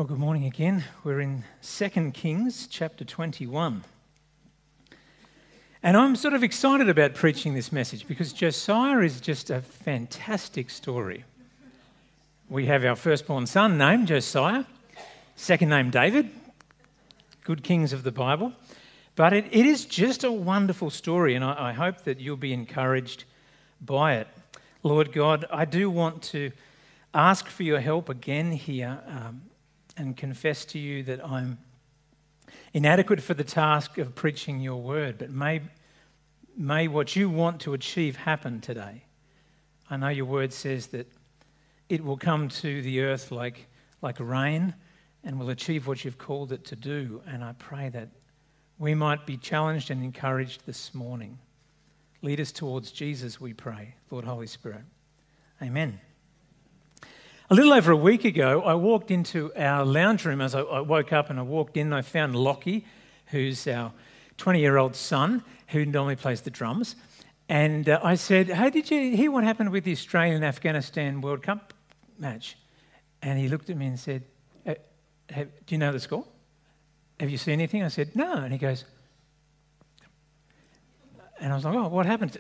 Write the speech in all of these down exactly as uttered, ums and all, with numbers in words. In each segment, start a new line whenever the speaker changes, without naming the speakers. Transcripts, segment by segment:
Well, good morning again. We're in Second Kings chapter twenty-one. And I'm sort of excited about preaching this message because Josiah is just a fantastic story. We have our firstborn son named Josiah, second name David, good kings of the Bible. But it, it is just a wonderful story, and I, I hope that you'll be encouraged by it. Lord God, I do want to ask for your help again here um, and confess to you that I'm inadequate for the task of preaching your word, but may, may what you want to achieve happen today. I know your word says that it will come to the earth like, like rain and will achieve what you've called it to do, and I pray that we might be challenged and encouraged this morning. Lead us towards Jesus, we pray, Lord Holy Spirit. Amen. A little over a week ago, I walked into our lounge room as I, I woke up and I walked in and I found Lockie, who's our twenty-year-old son, who normally plays the drums. And uh, I said, hey, did you hear what happened with the Australian-Afghanistan World Cup match? And he looked at me and said, uh, have, do you know the score? Have you seen anything? I said, no. And he goes, and I was like, oh, what happened?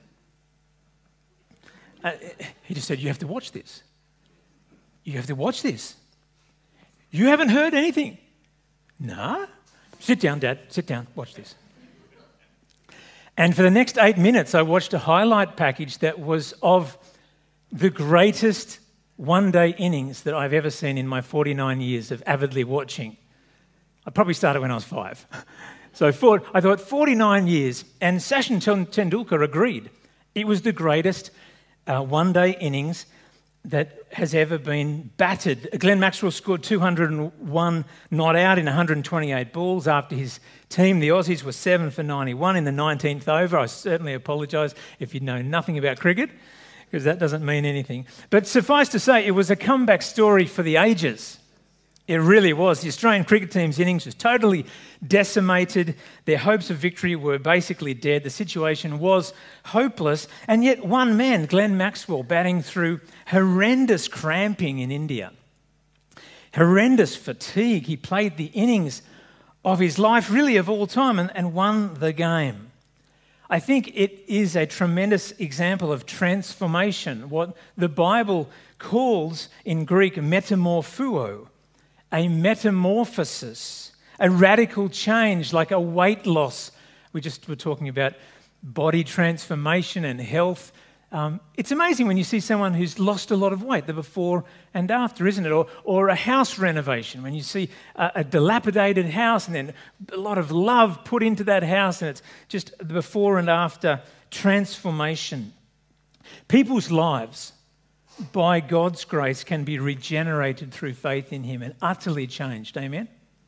Uh, he just said, you have to watch this. You have to watch this. You haven't heard anything? No. Sit down, Dad. Sit down. Watch this. And for the next eight minutes, I watched a highlight package that was of the greatest one-day innings that I've ever seen in my forty-nine years of avidly watching. I probably started when I was five. So for, I thought forty-nine years, and Sachin Tendulkar agreed. It was the greatest uh, one-day innings that has ever been battered. Glenn Maxwell scored two hundred one not out in one hundred twenty-eight balls after his team, the Aussies, were seven for ninety-one in the nineteenth over. I certainly apologise if you know nothing about cricket, because that doesn't mean anything. But suffice to say, it was a comeback story for the ages. It really was. The Australian cricket team's innings was totally decimated. Their hopes of victory were basically dead. The situation was hopeless. And yet one man, Glenn Maxwell, batting through horrendous cramping in India, horrendous fatigue. He played the innings of his life, really of all time, and, and won the game. I think it is a tremendous example of transformation, what the Bible calls in Greek metamorphuo, a metamorphosis, a radical change, like a weight loss. We just were talking about body transformation and health. Um, it's amazing when you see someone who's lost a lot of weight, the before and after, isn't it? Or, or a house renovation, when you see a, a dilapidated house and then a lot of love put into that house, and it's just the before and after transformation. People's lives, by God's grace, can be regenerated through faith in Him and utterly changed. Amen?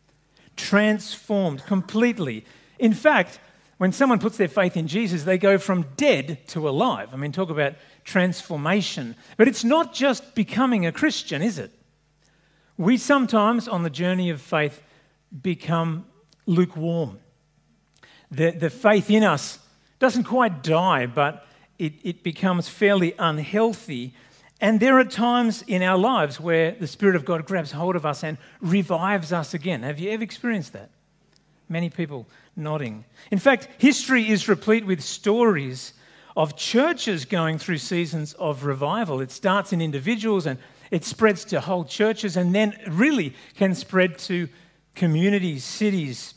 Transformed completely. In fact, when someone puts their faith in Jesus, they go from dead to alive. I mean, talk about transformation. But it's not just becoming a Christian, is it? We sometimes, on the journey of faith, become lukewarm. The, the faith in us doesn't quite die, but it, it becomes fairly unhealthy. And there are times in our lives where the Spirit of God grabs hold of us and revives us again. Have you ever experienced that? Many people nodding. In fact, history is replete with stories of churches going through seasons of revival. It starts in individuals and it spreads to whole churches, and then really can spread to communities, cities,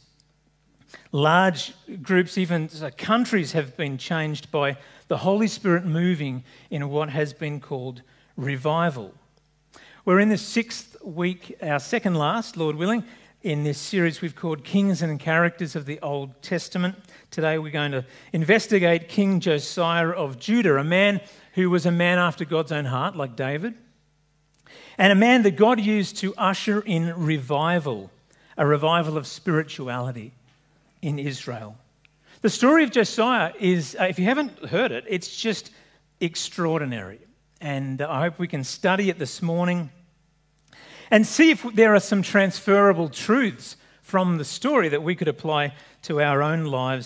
large groups, even countries have been changed by the Holy Spirit moving in what has been called revival. We're in the sixth week, our second last, Lord willing, in this series we've called Kings and Characters of the Old Testament. Today we're going to investigate King Josiah of Judah, a man who was a man after God's own heart, like David, and a man that God used to usher in revival, a revival of spirituality in Israel. The story of Josiah is, uh, if you haven't heard it, it's just extraordinary. And I hope we can study it this morning and see if there are some transferable truths from the story that we could apply to our own lives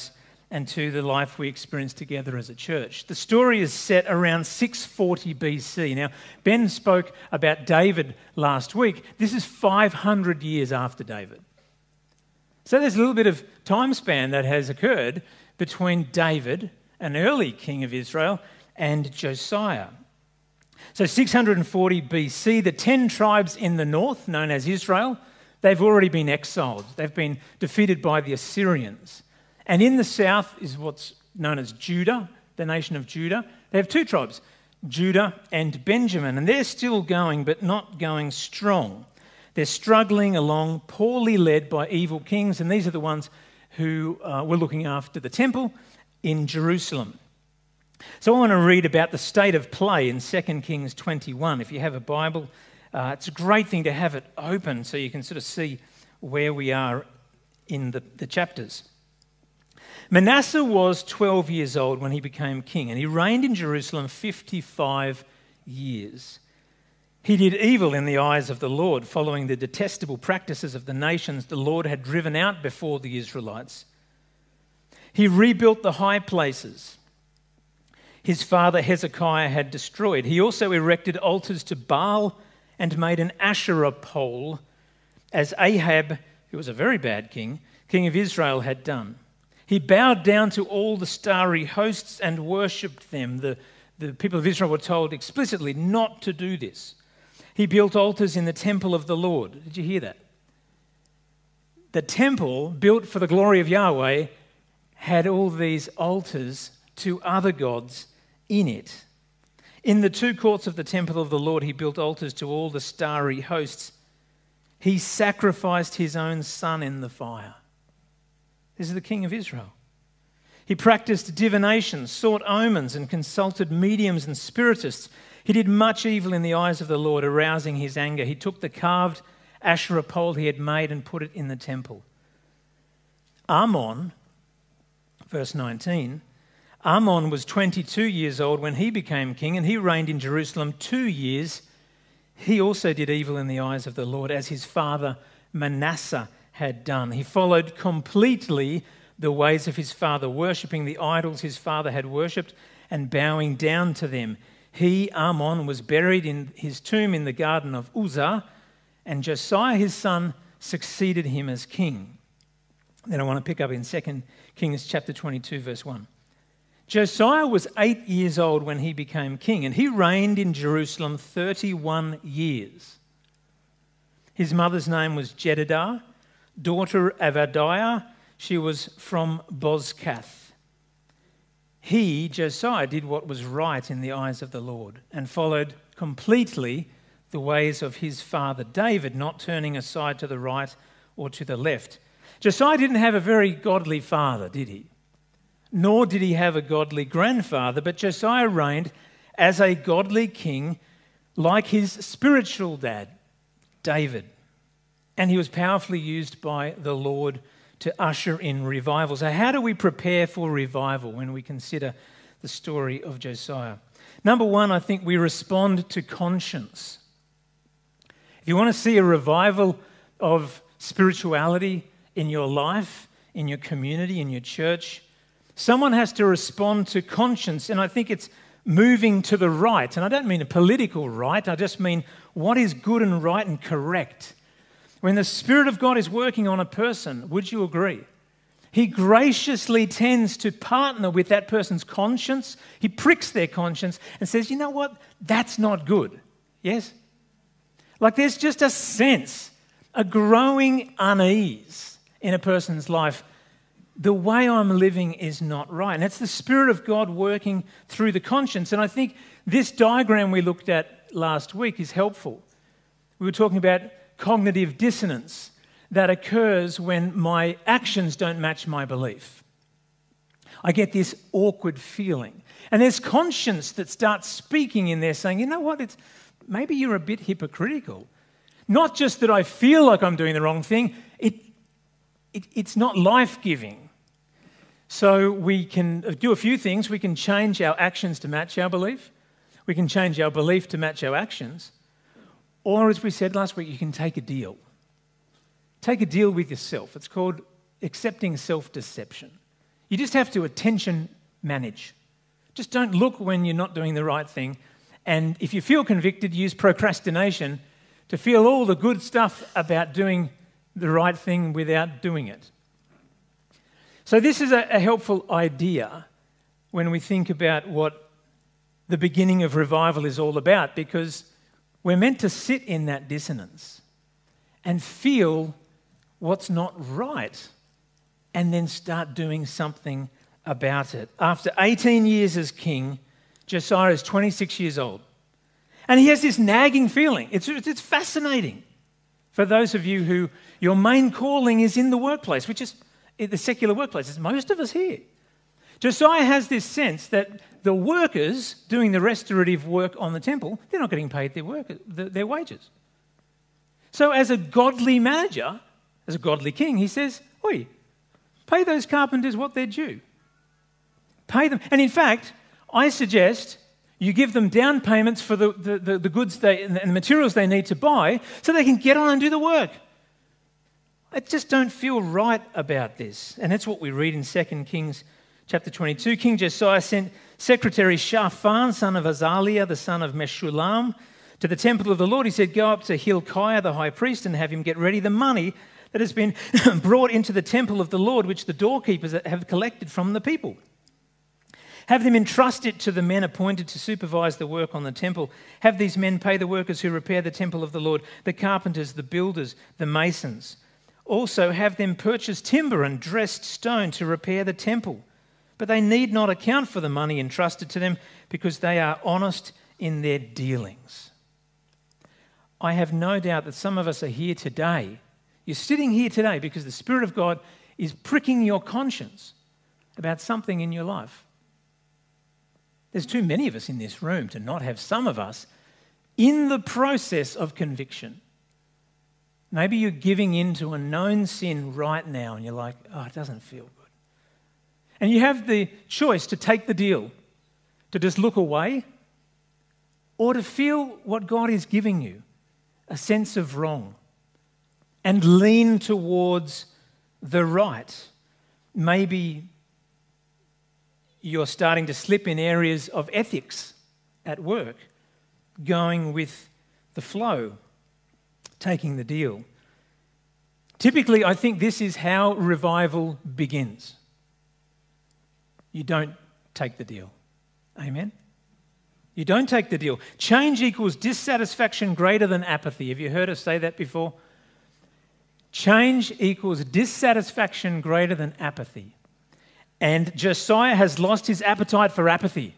and to the life we experience together as a church. The story is set around six forty B C. Now, Ben spoke about David last week. This is five hundred years after David. So there's a little bit of time span that has occurred between David, an early king of Israel, and Josiah. So six forty B C, the ten tribes in the north, known as Israel, they've already been exiled. They've been defeated by the Assyrians. And in the south is what's known as Judah, the nation of Judah. They have two tribes, Judah and Benjamin, and they're still going, but not going strong. They're struggling along, poorly led by evil kings, and these are the ones who uh, were looking after the temple in Jerusalem. So I want to read about the state of play in Second Kings twenty-one. If you have a Bible, uh, it's a great thing to have it open so you can sort of see where we are in the, the chapters. Manasseh was twelve years old when he became king, and he reigned in Jerusalem fifty-five years. He did evil in the eyes of the Lord, following the detestable practices of the nations the Lord had driven out before the Israelites. He rebuilt the high places his father Hezekiah had destroyed. He also erected altars to Baal and made an Asherah pole, as Ahab, who was a very bad king, king of Israel, had done. He bowed down to all the starry hosts and worshipped them. The, the people of Israel were told explicitly not to do this. He built altars in the temple of the Lord. Did you hear that? The temple built for the glory of Yahweh had all these altars to other gods in it. In the two courts of the temple of the Lord, he built altars to all the starry hosts. He sacrificed his own son in the fire. This is the king of Israel. He practiced divination, sought omens, and consulted mediums and spiritists. He did much evil in the eyes of the Lord, arousing his anger. He took the carved Asherah pole he had made and put it in the temple. Amon, verse nineteen, Amon was twenty-two years old when he became king, and he reigned in Jerusalem two years. He also did evil in the eyes of the Lord, as his father Manasseh had done. He followed completely the ways of his father, worshipping the idols his father had worshipped and bowing down to them. He, Amon, was buried in his tomb in the garden of Uzzah, and Josiah his son succeeded him as king. Then I want to pick up in Second Kings chapter twenty-two, verse one. Josiah was eight years old when he became king, and he reigned in Jerusalem thirty-one years. His mother's name was Jedidah, daughter of Adaiah. She was from Bozkath. He, Josiah, did what was right in the eyes of the Lord and followed completely the ways of his father David, not turning aside to the right or to the left. Josiah didn't have a very godly father, did he? Nor did he have a godly grandfather, but Josiah reigned as a godly king like his spiritual dad, David. And he was powerfully used by the Lord to usher in revival. So how do we prepare for revival when we consider the story of Josiah? Number one, I think we respond to conscience. If you want to see a revival of spirituality in your life, in your community, in your church, someone has to respond to conscience, and I think it's moving to the right. And I don't mean a political right, I just mean what is good and right and correct. When the Spirit of God is working on a person, would you agree? He graciously tends to partner with that person's conscience. He pricks their conscience and says, you know what? That's not good. Yes? Like there's just a sense, a growing unease in a person's life. The way I'm living is not right. And it's the Spirit of God working through the conscience. And I think this diagram we looked at last week is helpful. We were talking about cognitive dissonance that occurs when my actions don't match my belief. I get this awkward feeling. And there's conscience that starts speaking in there saying, you know what, it's maybe you're a bit hypocritical. Not just that I feel like I'm doing the wrong thing, it, it it's not life-giving. So we can do a few things. We can change our actions to match our belief. We can change our belief to match our actions. Or, as we said last week, you can take a deal. Take a deal with yourself. It's called accepting self-deception. You just have to attention manage. Just don't look when you're not doing the right thing. And if you feel convicted, use procrastination to feel all the good stuff about doing the right thing without doing it. So this is a, a helpful idea when we think about what the beginning of revival is all about, because we're meant to sit in that dissonance and feel what's not right and then start doing something about it. After eighteen years as king, Josiah is twenty-six years old. And he has this nagging feeling. It's, it's fascinating for those of you who your main calling is in the workplace, which is the secular workplace. It's most of us here. Josiah has this sense that the workers doing the restorative work on the temple, they're not getting paid their, work, their wages. So as a godly manager, as a godly king, he says, oi, pay those carpenters what they're due. Pay them. And in fact, I suggest you give them down payments for the, the, the, the goods they, and the materials they need to buy so they can get on and do the work. I just don't feel right about this. And that's what we read in Second Kings chapter twenty-two. King Josiah sent secretary Shaphan, son of Azaliah, the son of Meshullam, to the temple of the Lord. He said, go up to Hilkiah, the high priest, and have him get ready the money that has been brought into the temple of the Lord, which the doorkeepers have collected from the people. Have them entrust it to the men appointed to supervise the work on the temple. Have these men pay the workers who repair the temple of the Lord, the carpenters, the builders, the masons. Also have them purchase timber and dressed stone to repair the temple. But they need not account for the money entrusted to them because they are honest in their dealings. I have no doubt that some of us are here today. You're sitting here today because the Spirit of God is pricking your conscience about something in your life. There's too many of us in this room to not have some of us in the process of conviction. Maybe you're giving in to a known sin right now and you're like, oh, it doesn't feel good. And you have the choice to take the deal, to just look away, or to feel what God is giving you, a sense of wrong, and lean towards the right. Maybe you're starting to slip in areas of ethics at work, going with the flow, taking the deal. Typically, I think this is how revival begins. You don't take the deal. Amen? You don't take the deal. Change equals dissatisfaction greater than apathy. Have you heard us say that before? Change equals dissatisfaction greater than apathy. And Josiah has lost his appetite for apathy.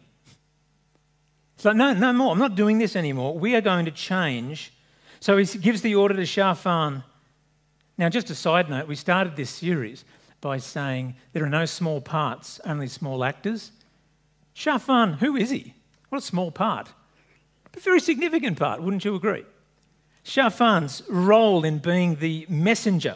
It's like, no, no more. I'm not doing this anymore. We are going to change. So he gives the order to Shaphan. Now, just a side note, we started this series by saying there are no small parts, only small actors. Shaphan, who is he? What a small part. A very significant part, wouldn't you agree? Shaphan's role in being the messenger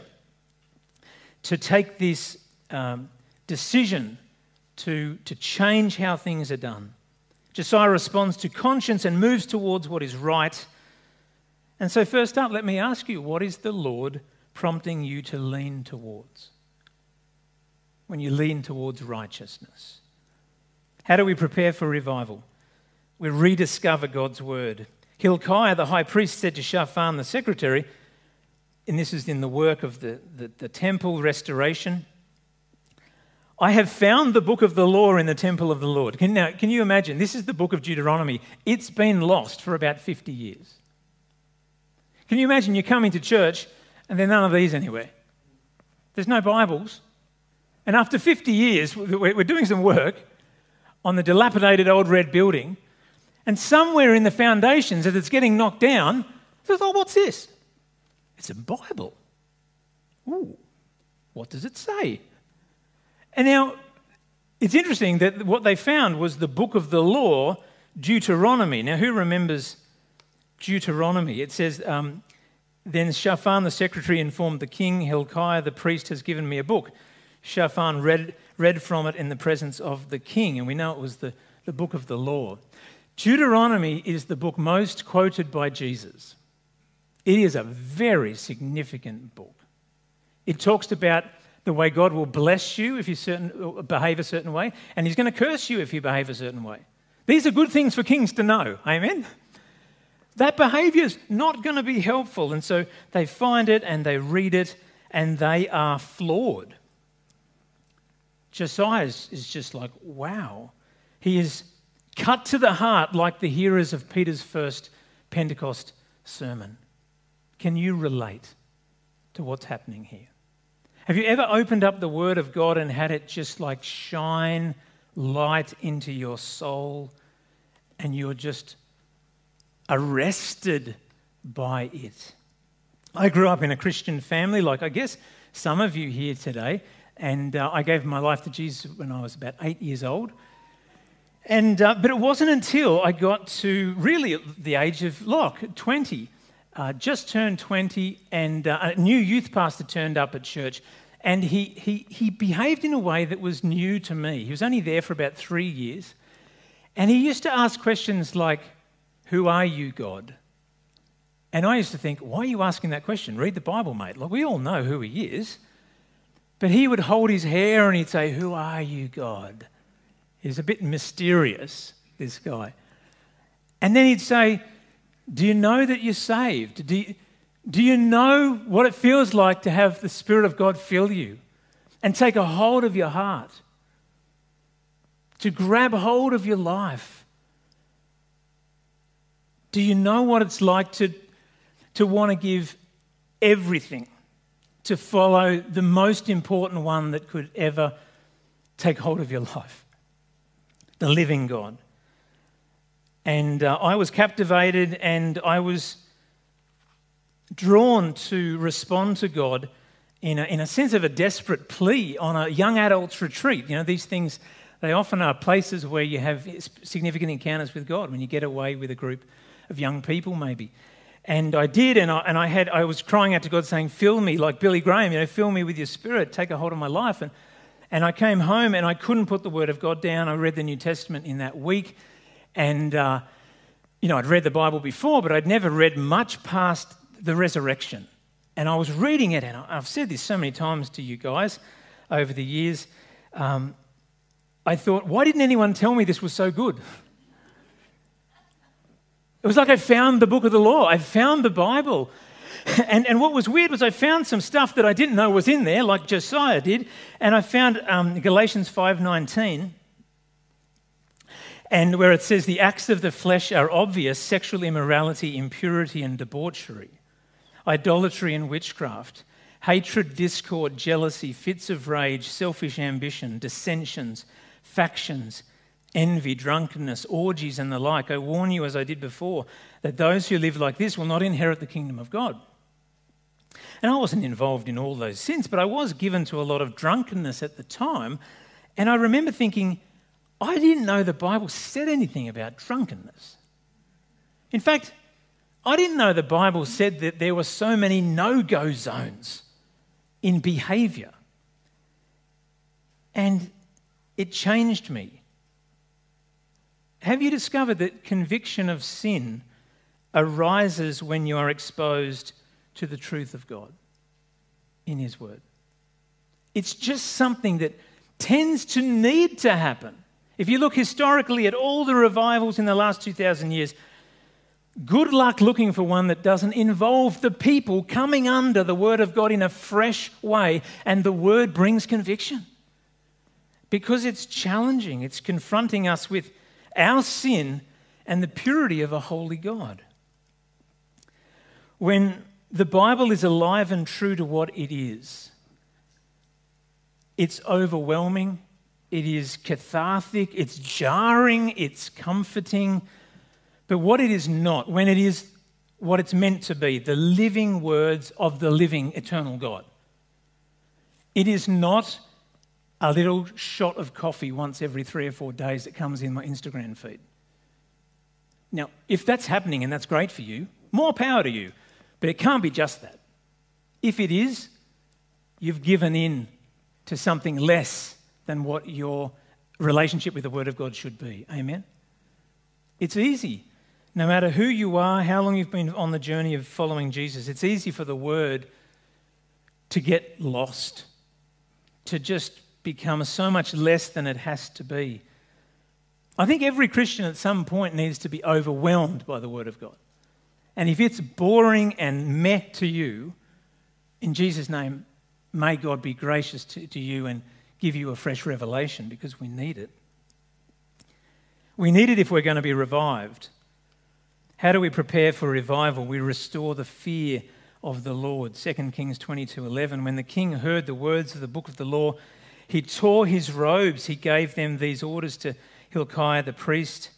to take this um, decision to, to change how things are done. Josiah responds to conscience and moves towards what is right. And so first up, let me ask you, what is the Lord prompting you to lean towards when you lean towards righteousness? How do we prepare for revival? We rediscover God's word. Hilkiah, the high priest, said to Shaphan, the secretary, and this is in the work of the, the, the temple restoration, I have found the book of the law in the temple of the Lord. Can, now, can you imagine? This is the book of Deuteronomy. It's been lost for about fifty years. Can you imagine you come into church and there are none of these anywhere? There's no Bibles. And after fifty years, we're doing some work on the dilapidated old red building, and somewhere in the foundations, as it's getting knocked down, says, oh, what's this? It's a Bible. Ooh, what does it say? And now, it's interesting that what they found was the book of the law, Deuteronomy. Now, who remembers Deuteronomy? It says, um, then Shaphan the secretary informed the king, Hilkiah the priest has given me a book. Shaphan read, read from it in the presence of the king, and we know it was the, the book of the law. Deuteronomy is the book most quoted by Jesus. It is a very significant book. It talks about The way God will bless you if you certain, behave a certain way, and he's going to curse you if you behave a certain way. These are good things for kings to know. Amen? That behaviour is not going to be helpful. And so they find it and they read it and they are floored. Josiah is, is just like, wow. He is cut to the heart like the hearers of Peter's first Pentecost sermon. Can you relate to what's happening here? Have you ever opened up the Word of God and had it just like shine light into your soul and you're just arrested by it? I grew up in a Christian family, like I guess some of you here today, and uh, I gave my life to Jesus when I was about eight years old. And uh, but it wasn't until I got to really the age of, look, twenty, uh, just turned twenty, and uh, a new youth pastor turned up at church, and he, he, he behaved in a way that was new to me. He was only there for about three years, and he used to ask questions like, "Who are you, God?" And I used to think, why are you asking that question? Read the Bible, mate. Like, we all know who he is. But he would hold his hair and he'd say, "Who are you, God?" He's a bit mysterious, this guy. And then he'd say, "Do you know that you're saved? Do you, do you know what it feels like to have the Spirit of God fill you and take a hold of your heart, to grab hold of your life? Do you know what it's like to, to want to give everything to follow the most important one that could ever take hold of your life, the living God?" And uh, I was captivated and I was drawn to respond to God in a, in a sense of a desperate plea on a young adults retreat. You know, these things, they often are places where you have significant encounters with God, when you get away with a group of young people maybe. And I did, and I, and I had I was crying out to God saying, "Fill me," like Billy Graham, you know, "fill me with your Spirit, take a hold of my life." And and I came home and I couldn't put the Word of God down. I read the New Testament in that week, and uh, you know, I'd read the Bible before, but I'd never read much past the resurrection. And I was reading it, and I've said this so many times to you guys over the years. Um, I thought, why didn't anyone tell me this was so good? It was like I found the book of the law. I found the Bible. And, and what was weird was I found some stuff that I didn't know was in there, like Josiah did. And I found um, Galatians five nineteen, and where it says, "The acts of the flesh are obvious: sexual immorality, impurity and debauchery, idolatry and witchcraft, hatred, discord, jealousy, fits of rage, selfish ambition, dissensions, factions, envy, drunkenness, orgies and the like. I warn you, as I did before, that those who live like this will not inherit the kingdom of God." And I wasn't involved in all those sins, but I was given to a lot of drunkenness at the time. And I remember thinking, I didn't know the Bible said anything about drunkenness. In fact, I didn't know the Bible said that there were so many no-go zones in behaviour. And it changed me. Have you discovered that conviction of sin arises when you are exposed to the truth of God in His Word? It's just something that tends to need to happen. If you look historically at all the revivals in the last two thousand years, good luck looking for one that doesn't involve the people coming under the Word of God in a fresh way, and the Word brings conviction. Because it's challenging, it's confronting us with our sin and the purity of a holy God. When the Bible is alive and true to what it is, it's overwhelming, it is cathartic, it's jarring, it's comforting. But what it is not, when it is what it's meant to be, the living words of the living eternal God, it is not a little shot of coffee once every three or four days that comes in my Instagram feed. Now, if that's happening and that's great for you, more power to you. But it can't be just that. If it is, you've given in to something less than what your relationship with the Word of God should be. Amen? It's easy. No matter who you are, how long you've been on the journey of following Jesus, it's easy for the Word to get lost. to just become so much less than it has to be. I think every Christian at some point needs to be overwhelmed by the Word of God. And if it's boring and meh to you, in Jesus' name, may God be gracious to, to you and give you a fresh revelation, because we need it. We need it if we're going to be revived. How do we prepare for revival? We restore the fear of the Lord. Second Kings twenty-two eleven. When the king heard the words of the book of the law, he tore his robes. He gave them these orders to Hilkiah the priest,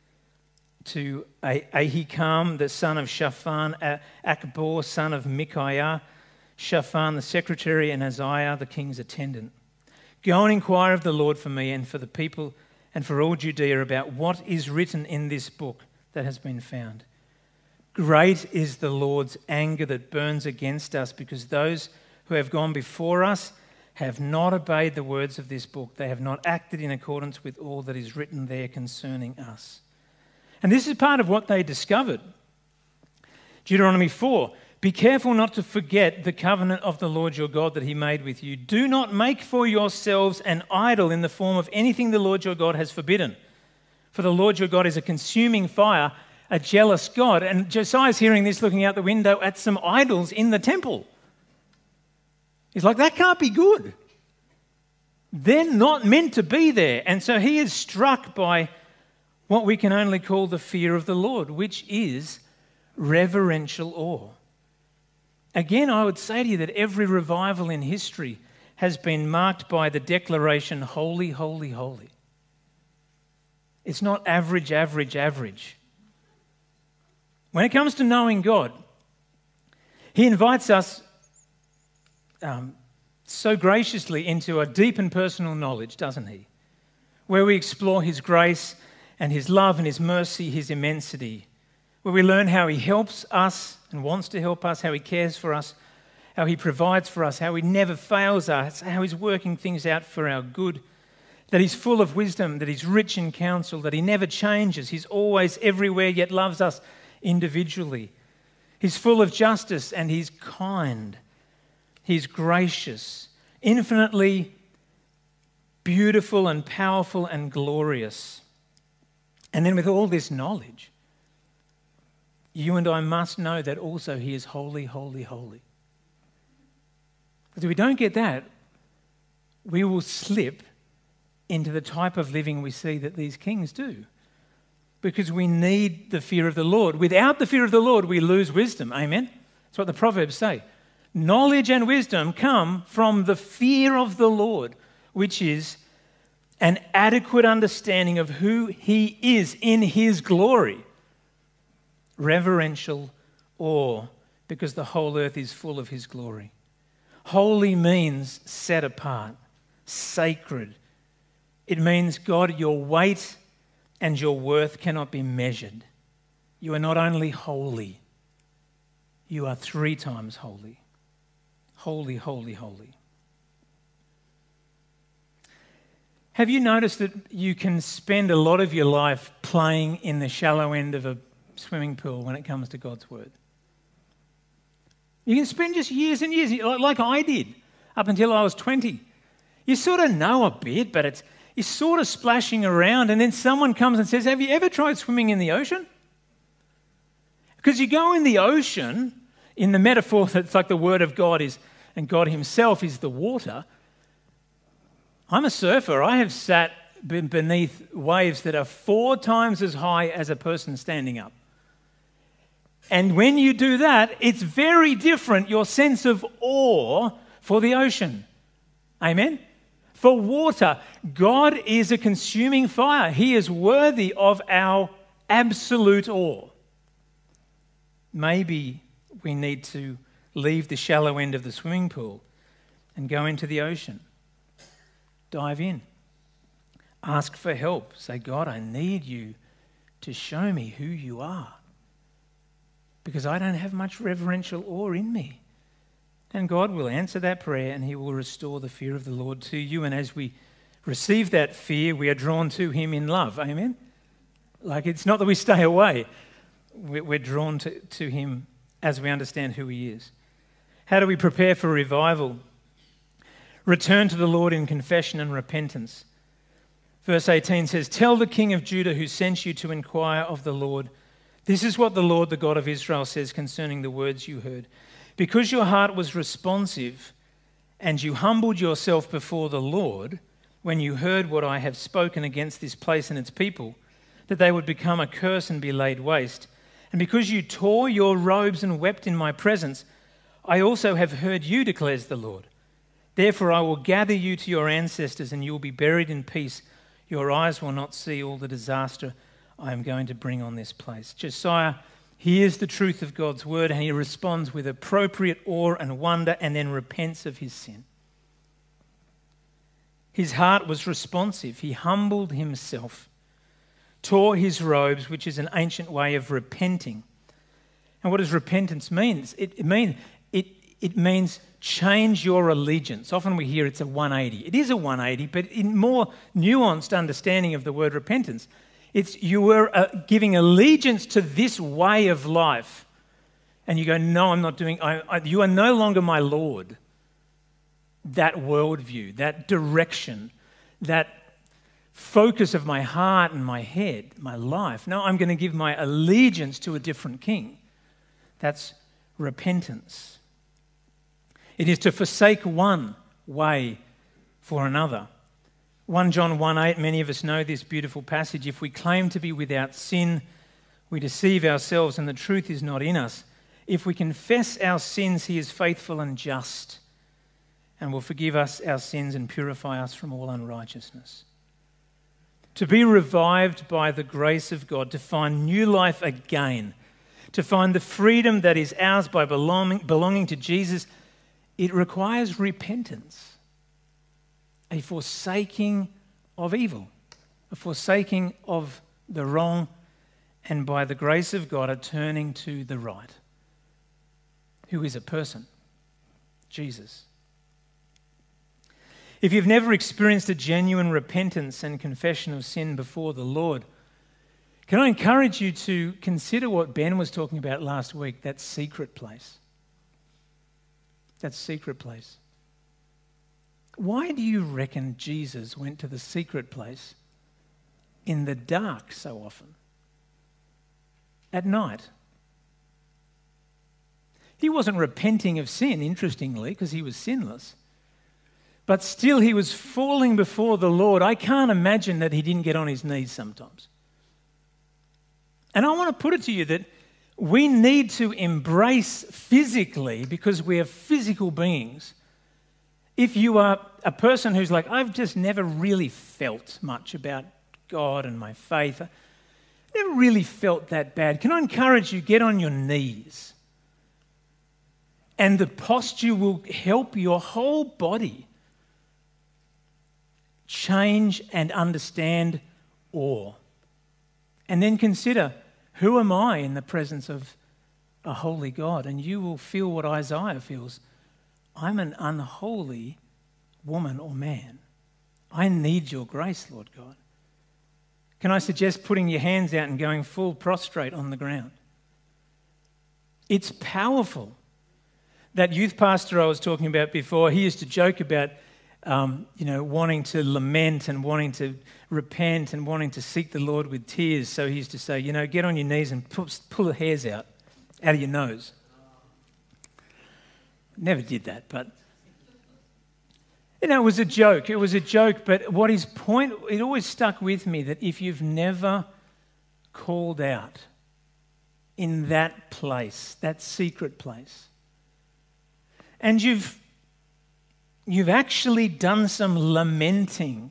to Ahikam the son of Shaphan, Akbor son of Micaiah, Shaphan the secretary, and Isaiah the king's attendant. Go and inquire of the Lord for me and for the people and for all Judea about what is written in this book that has been found. Great is the Lord's anger that burns against us, because those who have gone before us have not obeyed the words of this book. They have not acted in accordance with all that is written there concerning us. And this is part of what they discovered. Deuteronomy four, be careful not to forget the covenant of the Lord your God that he made with you. Do not make for yourselves an idol in the form of anything the Lord your God has forbidden. For the Lord your God is a consuming fire, a jealous God. And Josiah's hearing this, looking out the window at some idols in the temple. He's like, that can't be good. They're not meant to be there. And so he is struck by what we can only call the fear of the Lord, which is reverential awe. Again, I would say to you that every revival in history has been marked by the declaration, holy, holy, holy. It's not average, average, average. When it comes to knowing God, he invites us um, so graciously into a deep and personal knowledge, doesn't he? Where we explore his grace and his love and his mercy, his immensity. Where we learn how he helps us and wants to help us, how he cares for us, how he provides for us, how he never fails us, how he's working things out for our good, that he's full of wisdom, that he's rich in counsel, that he never changes, he's always everywhere yet loves us individually. He's full of justice and he's kind, he's gracious, infinitely beautiful and powerful and glorious. And then with all this knowledge, you and I must know that also he is holy, holy, holy. Because if we don't get that, we will slip into the type of living we see that these kings do. Because we need the fear of the Lord. Without the fear of the Lord, we lose wisdom. Amen? That's what the Proverbs say. Knowledge and wisdom come from the fear of the Lord, which is an adequate understanding of who he is in his glory. Reverential awe, because the whole earth is full of his glory. Holy means set apart, sacred. It means, God, your weight and your worth cannot be measured. You are not only holy, you are three times holy. Holy, holy, holy. Have you noticed that you can spend a lot of your life playing in the shallow end of a swimming pool when it comes to God's word? You can spend just years and years, like I did, up until I was twenty. You sort of know a bit, but it's you're sort of splashing around, and then someone comes and says, have you ever tried swimming in the ocean? Because you go in the ocean, in the metaphor that's like the word of God is, and God himself is the water. I'm a surfer. I have sat beneath waves that are four times as high as a person standing up. And when you do that, it's very different, your sense of awe for the ocean. Amen? For water, God is a consuming fire. He is worthy of our absolute awe. Maybe we need to leave the shallow end of the swimming pool and go into the ocean. Dive in. Ask for help. Say, God, I need you to show me who you are, because I don't have much reverential awe in me. And God will answer that prayer and he will restore the fear of the Lord to you. And as we receive that fear, we are drawn to him in love. Amen? Like, it's not that we stay away. We're drawn to, to him as we understand who he is. How do we prepare for revival? Return to the Lord in confession and repentance. Verse eighteen says, tell the king of Judah who sent you to inquire of the Lord, this is what the Lord, the God of Israel, says concerning the words you heard. Because your heart was responsive and you humbled yourself before the Lord when you heard what I have spoken against this place and its people, that they would become a curse and be laid waste, and because you tore your robes and wept in my presence, I also have heard you, declares the Lord. Therefore I will gather you to your ancestors and you will be buried in peace. Your eyes will not see all the disaster I am going to bring on this place. Josiah hears the truth of God's word and he responds with appropriate awe and wonder and then repents of his sin. His heart was responsive. He humbled himself, tore his robes, which is an ancient way of repenting. And what does repentance mean? It, it, mean, it, it means change your allegiance. Often we hear it's a one eighty. It is a one eighty, but in more nuanced understanding of the word repentance, it's you were uh, giving allegiance to this way of life. And you go, no, I'm not doing, I, I, you are no longer my Lord. That worldview, that direction, that focus of my heart and my head, my life. No, I'm going to give my allegiance to a different king. That's repentance. It is to forsake one way for another. First John one eight, many of us know this beautiful passage. If we claim to be without sin, we deceive ourselves and the truth is not in us. If we confess our sins, he is faithful and just and will forgive us our sins and purify us from all unrighteousness. To be revived by the grace of God, to find new life again, to find the freedom that is ours by belonging, belonging to Jesus, it requires repentance, a forsaking of evil, a forsaking of the wrong, and by the grace of God, a turning to the right, who is a person, Jesus. If you've never experienced a genuine repentance and confession of sin before the Lord, can I encourage you to consider what Ben was talking about last week, that secret place. That secret place. Why do you reckon Jesus went to the secret place in the dark so often? At night. He wasn't repenting of sin, interestingly, because he was sinless. But still he was falling before the Lord. I can't imagine that he didn't get on his knees sometimes. And I want to put it to you that we need to embrace physically, because we are physical beings. If you are a person who's like, I've just never really felt much about God and my faith, I never really felt that bad, can I encourage you, get on your knees. And the posture will help your whole body change and understand awe. And then consider, who am I in the presence of a holy God? And you will feel what Isaiah feels. I'm an unholy woman or man. I need your grace, Lord God. Can I suggest putting your hands out and going full prostrate on the ground? It's powerful. That youth pastor I was talking about before, he used to joke about Um, you know, wanting to lament and wanting to repent and wanting to seek the Lord with tears. So he used to say, you know, get on your knees and pull, pull the hairs out, out of your nose. Never did that, but, you know, it was a joke. It was a joke, but what his point, it always stuck with me, that if you've never called out in that place, that secret place, and you've You've actually done some lamenting,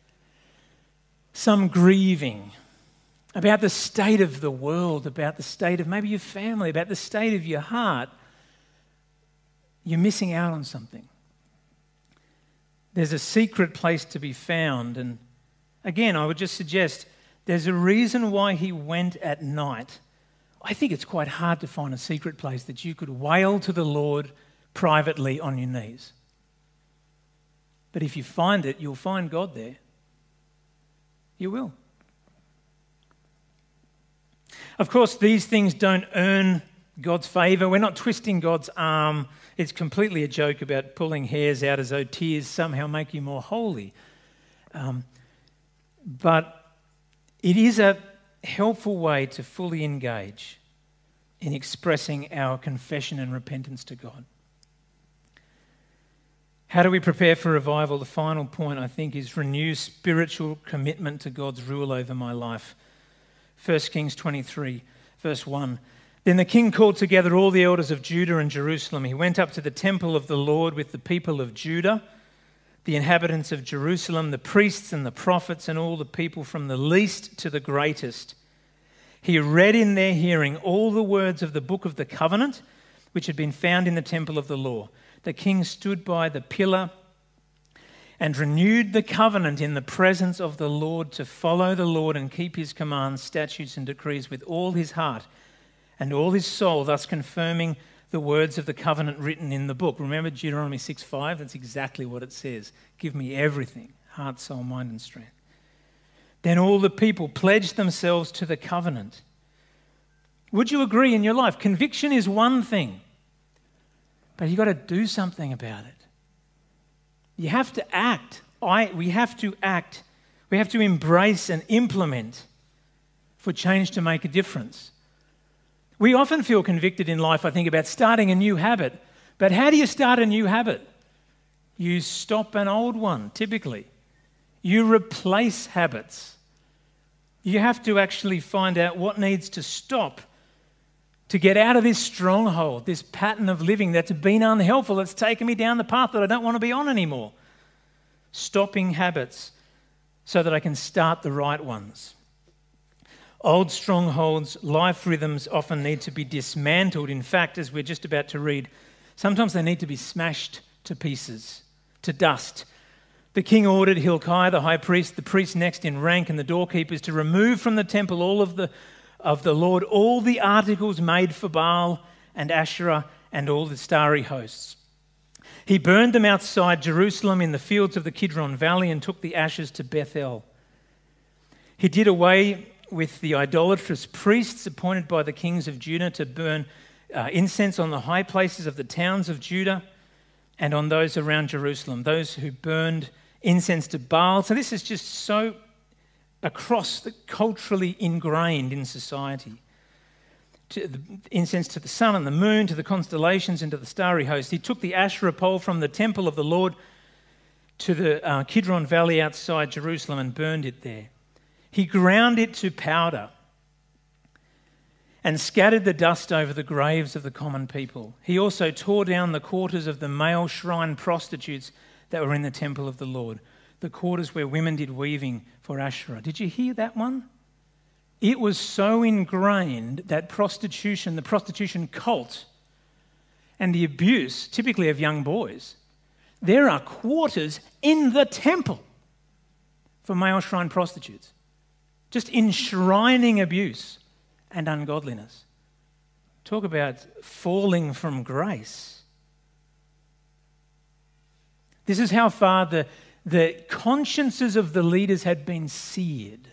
some grieving about the state of the world, about the state of maybe your family, about the state of your heart. You're missing out on something. There's a secret place to be found. And again, I would just suggest there's a reason why he went at night. I think it's quite hard to find a secret place that you could wail to the Lord privately on your knees. But if you find it, you'll find God there. You will. Of course, these things don't earn God's favour. We're not twisting God's arm It's completely a joke about pulling hairs out as though tears somehow make you more holy. Um, but it is a helpful way to fully engage in expressing our confession and repentance to God. How do we prepare for revival? The final point, I think, is renew spiritual commitment to God's rule over my life. First Kings twenty-three, verse one. Then the king called together all the elders of Judah and Jerusalem. He went up to the temple of the Lord with the people of Judah, the inhabitants of Jerusalem, the priests and the prophets, and all the people from the least to the greatest. He read in their hearing all the words of the book of the covenant, which had been found in the temple of the law. The king stood by the pillar and renewed the covenant in the presence of the Lord to follow the Lord and keep his commands, statutes, and decrees with all his heart and all his soul, thus confirming the words of the covenant written in the book. Remember Deuteronomy six five? That's exactly what it says. Give me everything, heart, soul, mind, and strength. Then all the people pledged themselves to the covenant. Would you agree in your life? Conviction is one thing, but you've got to do something about it. You have to act. I, we have to act. We have to embrace and implement for change to make a difference. We often feel convicted in life, I think, about starting a new habit. But how do you start a new habit? You stop an old one, typically. You replace habits. You have to actually find out what needs to stop to get out of this stronghold, this pattern of living that's been unhelpful, that's taken me down the path that I don't want to be on anymore. Stopping habits so that I can start the right ones. Old strongholds, life rhythms often need to be dismantled. In fact, as we're just about to read, sometimes they need to be smashed to pieces, to dust. The king ordered Hilkiah, the high priest, the priest next in rank, and the doorkeepers to remove from the temple all of the of the Lord all the articles made for Baal and Asherah and all the starry hosts. He burned them outside Jerusalem in the fields of the Kidron Valley and took the ashes to Bethel. He did away with the idolatrous priests appointed by the kings of Judah to burn uh, incense on the high places of the towns of Judah and on those around Jerusalem, those who burned incense to Baal. So this is just so across the culturally ingrained in society. To the incense to the sun and the moon, to the constellations and to the starry host. He took the Asherah pole from the temple of the Lord to the uh, Kidron Valley outside Jerusalem and burned it there. He ground it to powder and scattered the dust over the graves of the common people. He also tore down the quarters of the male shrine prostitutes that were in the temple of the Lord, the quarters where women did weaving for Asherah. Did you hear that one? It was so ingrained that prostitution, the prostitution cult, and the abuse, typically of young boys, there are quarters in the temple for male shrine prostitutes. Just enshrining abuse and ungodliness. Talk about falling from grace. This is how far the, the consciences of the leaders had been seared.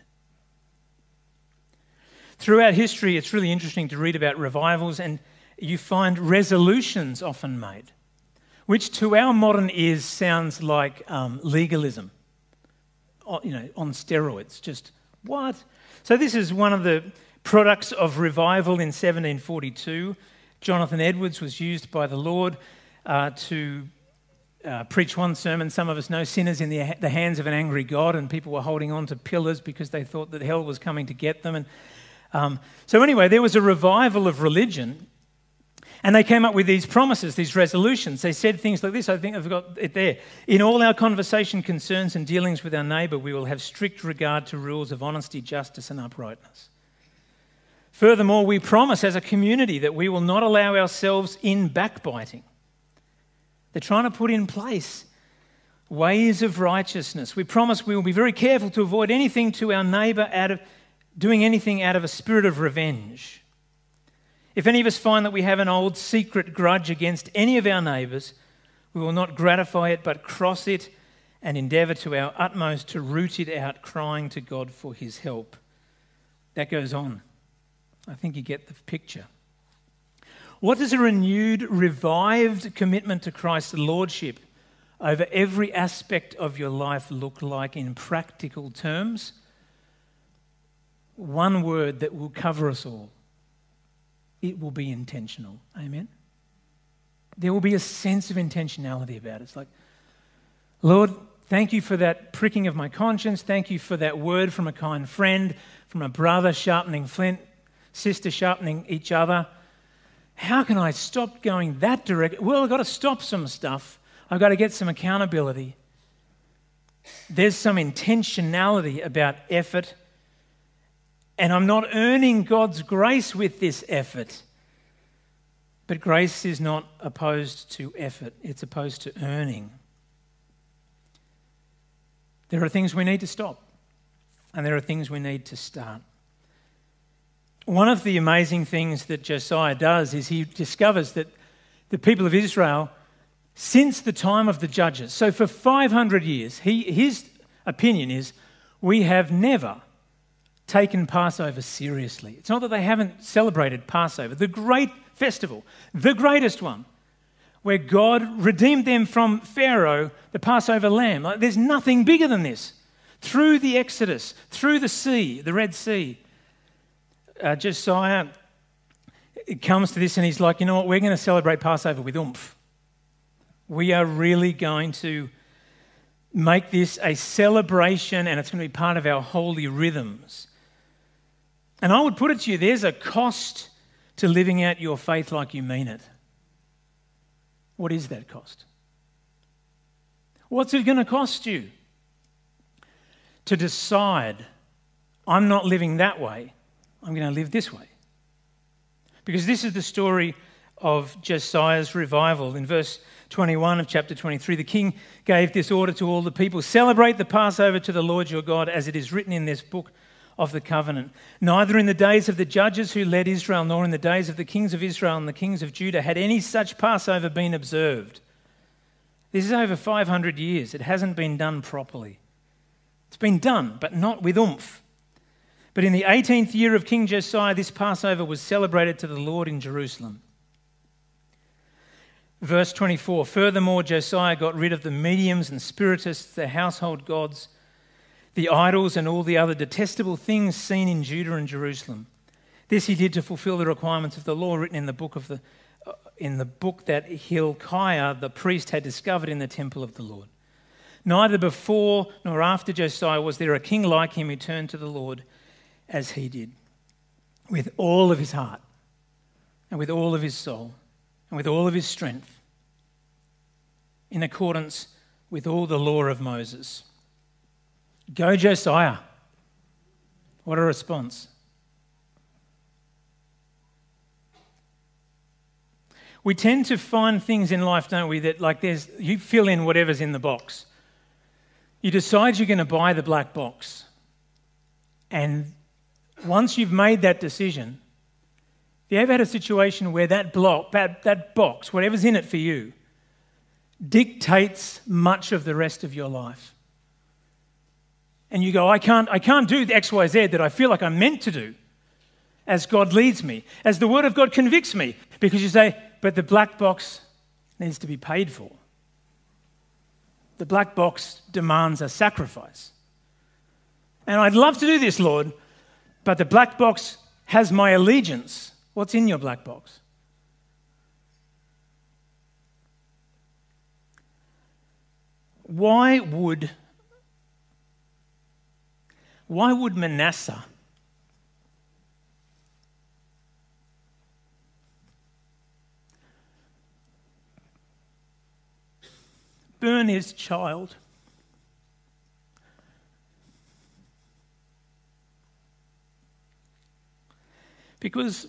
Throughout history, it's really interesting to read about revivals, and you find resolutions often made, which to our modern ears sounds like um, legalism, you know, on steroids. Just what? So this is one of the products of revival in seventeen forty-two. Jonathan Edwards was used by the Lord uh, to uh, preach one sermon. Some of us know sinners in the, the hands of an angry God, and people were holding on to pillars because they thought that hell was coming to get them. And Um, so anyway, there was a revival of religion, and they came up with these promises, these resolutions. They said things like this. I think I've got it there. In all our conversation, concerns and dealings with our neighbour, we will have strict regard to rules of honesty, justice and uprightness. Furthermore, we promise as a community that we will not allow ourselves in backbiting. They're trying to put in place ways of righteousness. We promise we will be very careful to avoid anything to our neighbour out of doing anything out of a spirit of revenge. If any of us find that we have an old secret grudge against any of our neighbours, we will not gratify it but cross it and endeavour to our utmost to root it out, crying to God for his help. That goes on. I think you get the picture. What does a renewed, revived commitment to Christ's lordship over every aspect of your life look like in practical terms? One word that will cover us all. It will be intentional. Amen? There will be a sense of intentionality about it. It's like, Lord, thank you for that pricking of my conscience. Thank you for that word from a kind friend, from a brother sharpening flint, sister sharpening each other. How can I stop going that direction? Well, I've got to stop some stuff. I've got to get some accountability. There's some intentionality about effort. And I'm not earning God's grace with this effort. But grace is not opposed to effort. It's opposed to earning. There are things we need to stop. And there are things we need to start. One of the amazing things that Josiah does is he discovers that the people of Israel, since the time of the judges, so for five hundred years, he, his opinion is, we have never taken Passover seriously. It's not that they haven't celebrated Passover, the great festival, the greatest one, where God redeemed them from Pharaoh, the Passover lamb. Like, there's nothing bigger than this. Through the Exodus, through the sea, the Red Sea, uh, Josiah it comes to this and he's like, you know what, we're going to celebrate Passover with oomph. We are really going to make this a celebration and it's going to be part of our holy rhythms. And I would put it to you, there's a cost to living out your faith like you mean it. What is that cost? What's it going to cost you to decide, I'm not living that way, I'm going to live this way? Because this is the story of Josiah's revival. In verse twenty-one of chapter twenty-three, the king gave this order to all the people: celebrate the Passover to the Lord your God as it is written in this book of the covenant. Neither in the days of the judges who led Israel, nor in the days of the kings of Israel and the kings of Judah had any such Passover been observed. This is over five hundred years. It hasn't been done properly. It's been done, but not with oomph. But in the eighteenth year of King Josiah, this Passover was celebrated to the Lord in Jerusalem. Verse twenty-four, furthermore, Josiah got rid of the mediums and spiritists, the household gods, the idols and all the other detestable things seen in Judah and Jerusalem. This he did to fulfill the requirements of the law written in the book of the uh, in the book that Hilkiah the priest had discovered in the temple of the Lord. Neither before nor after Josiah was there a king like him who turned to the Lord as he did, with all of his heart and with all of his soul and with all of his strength, in accordance with all the law of Moses. Go Josiah. What a response. We tend to find things in life, don't we, that like there's, you fill in whatever's in the box. You decide you're going to buy the black box. And once you've made that decision, have you ever had a situation where that block, that, that box, whatever's in it for you, dictates much of the rest of your life? And you go, I can't, I can't do the X, Y, Z that I feel like I'm meant to do as God leads me, as the Word of God convicts me. Because you say, but the black box needs to be paid for. The black box demands a sacrifice. And I'd love to do this, Lord, but the black box has my allegiance. What's in your black box? Why would, why would Manasseh burn his child? Because,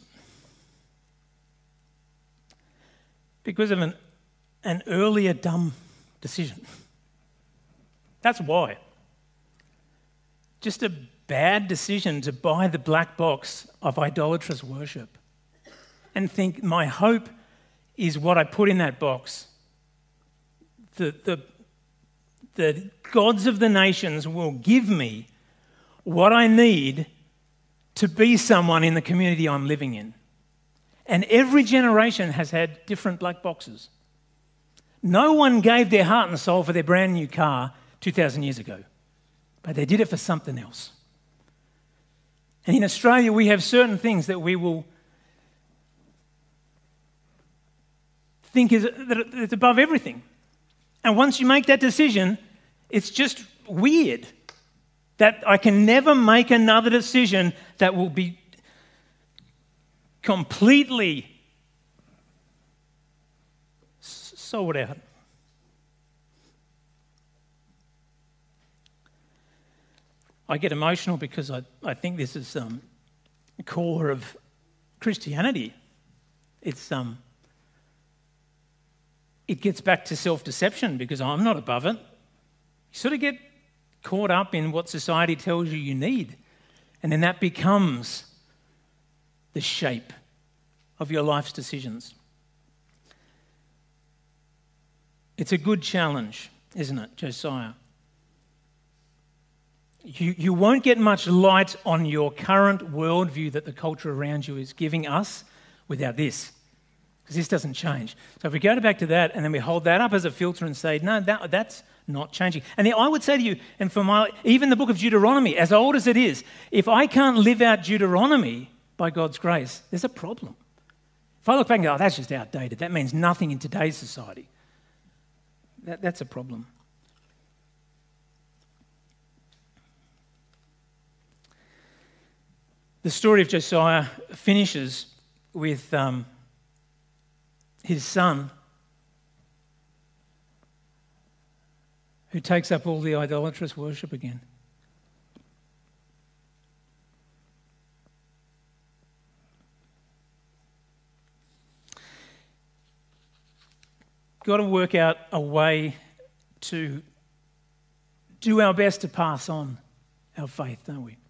because of an, an earlier dumb decision. That's why. Just a bad decision to buy the black box of idolatrous worship and think my hope is what I put in that box. The, the, the gods of the nations will give me what I need to be someone in the community I'm living in. And every generation has had different black boxes. No one gave their heart and soul for their brand new car two thousand years ago, but they did it for something else. And in Australia, we have certain things that we will think is that it's above everything. And once you make that decision, it's just weird that I can never make another decision that will be completely sold out. I get emotional because I, I think this is um, the core of Christianity. It's um, it gets back to self-deception because I'm not above it. You sort of get caught up in what society tells you you need, and then that becomes the shape of your life's decisions. It's a good challenge, isn't it, Josiah? You, you won't get much light on your current worldview that the culture around you is giving us without this, because this doesn't change. So if we go back to that and then we hold that up as a filter and say, no, that, that's not changing. And then I would say to you, and for my, even the book of Deuteronomy, as old as it is, if I can't live out Deuteronomy by God's grace, there's a problem. If I look back and go, oh, that's just outdated, that means nothing in today's society, that, that's a problem. The story of Josiah finishes with um, his son, who takes up all the idolatrous worship again. Got to work out a way to do our best to pass on our faith, don't we?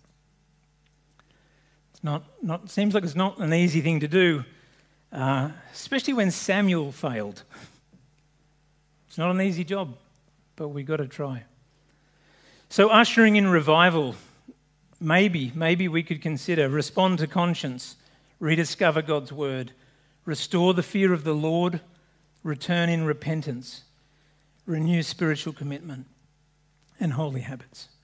It's not, not seems like it's not an easy thing to do, uh, especially when Samuel failed. It's not an easy job, but we've got to try. So ushering in revival, maybe, maybe we could consider respond to conscience, rediscover God's word, restore the fear of the Lord, return in repentance, renew spiritual commitment and holy habits.